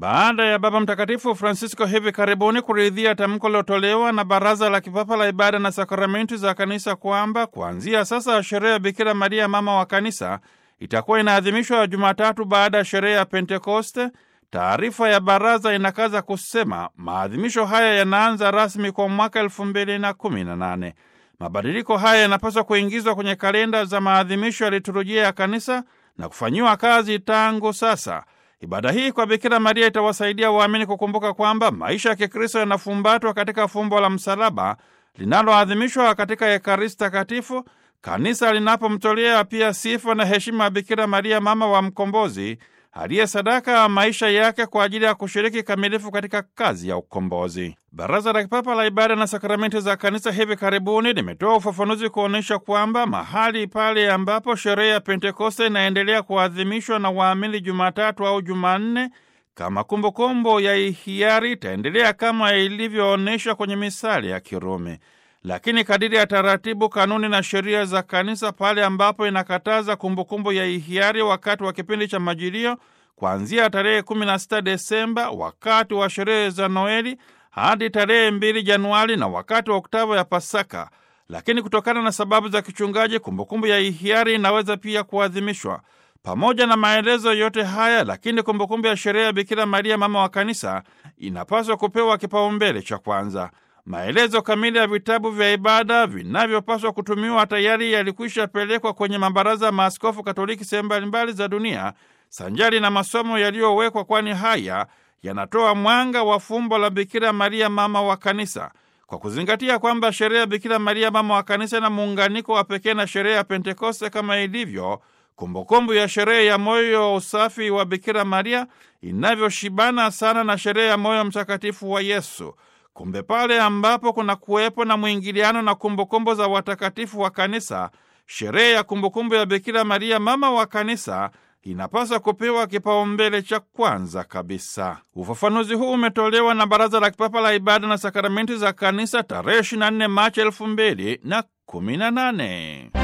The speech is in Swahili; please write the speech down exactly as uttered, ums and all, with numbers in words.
baada ya Baba Mtakatifu Francisco hivi karibuni kuridhia tamko lilotolewa na Baraza la Kipapa la Ibada na Sakramenti za Kanisa kwamba kuanzia sasa sherehe ya Bikira Maria mama wa Kanisa itakuwa inaadhimishwa Jumatatu baada ya sherehe ya Pentekoste. Taarifa ya baraza inakaza kusema maadhimisho haya yanaanza rasmi kwa mwaka elfu mbili na kumi na nane. Mabadiliko haya yanapaswa kuingizwa kwenye kalenda za maadhimisho ya liturujia ya Kanisa na kufanyiwa kazi tangu sasa. Ibada hii kwa Bikira Maria itawasaidia waamini kukumbuka kwamba maisha ya Kikristo yanafumbatwa katika fumbo la msalaba linaloadhimishwa katika Ekaristi Takatifu, Kanisa linapomtolea pia sifa na heshima ya Bikira Maria mama wa mkombozi aliye sadaka maisha yake kwa ajili ya kushiriki kamilifu katika kazi ya ukombozi. Baraza la Kipapa la Ibada na Sakramenti za Kanisa hivi karibuni limetoa ufafanuzi kuonyesha kwamba mahali pale ambapo sherehe ya Pentekoste inaendelea kuadhimishwa na waamini Jumatatu au Jumanne kama kumbukumbu ya hiari itaendelea kama ilivyoonyeshwa kwenye misali ya Kirumi. Lakini kadiri ya taratibu, kanuni na sheria za Kanisa, pale ambapo inakataza kumbukumbu ya hiari wakati wa kipindi cha Majilio kuanzia tarehe kumi na sita Desemba wakati wa sherehe za Noeli hadi tarehe mbili Januari na wakati wa Oktava ya Pasaka. Lakini kutokana na sababu za kichungaji, kumbukumbu ya hiari inaweza pia kuadhimishwa. Pamoja na maelezo yote haya, lakini kumbukumbu ya sherehe ya Bikira Maria mama wa Kanisa inapaswa kupewa kipaumbele cha kwanza. Maelezo kamili ya vitabu vya ibada vinavyopaswa kutumiwa tayari yalikwisha pelekwa kwenye mabaraza ya maaskofu Katoliki sehemu mbalimbali za dunia, sanjari na masomo yaliyowekwa, kwani haya yanatoa mwanga wa fumbo la Bikira Maria mama wa Kanisa. Kwa kuzingatia kwamba sherehe ya Bikira Maria mama wa Kanisa na muunganiko wa pekee na sherehe ya Pentekoste kama ilivyo kumbukumbu ya sherehe ya moyo usafi wa Bikira Maria inavyoshibana sana na sherehe ya moyo mtakatifu wa Yesu. Kumbe pale ambapo kuna kuwepo na mwingiliano na kumbukumbu za watakatifu wa Kanisa, sherehe ya kumbukumbu ya Bikira Maria mama wa Kanisa inapaswa kupewa kipaumbele cha kwanza kabisa. Ufafanuzi huu umetolewa na Baraza la Kipapa la Ibada na Sakramenti za Kanisa tarehe ishirini na nne Machi elfu mbili na kumi na nane.